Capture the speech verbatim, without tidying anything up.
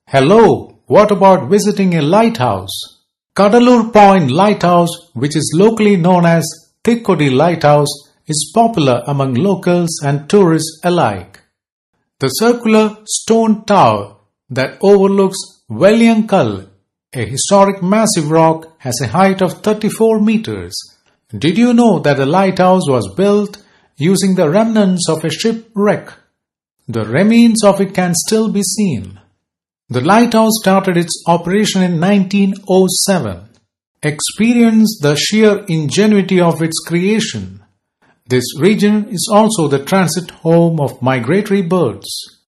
Hello, what about visiting a lighthouse? Kadalur Point Lighthouse, which is locally known as Thikkodi Lighthouse, is popular among locals and tourists alike. The circular stone tower that overlooks Velliyankal, a historic massive rock, has a height of thirty-four meters. Did you know that the lighthouse was built using the remnants of a shipwreck? The remains of it can still be seen. The lighthouse started its operation in nineteen oh seven. Experience the sheer ingenuity of its creation. This region is also the transit home of migratory birds.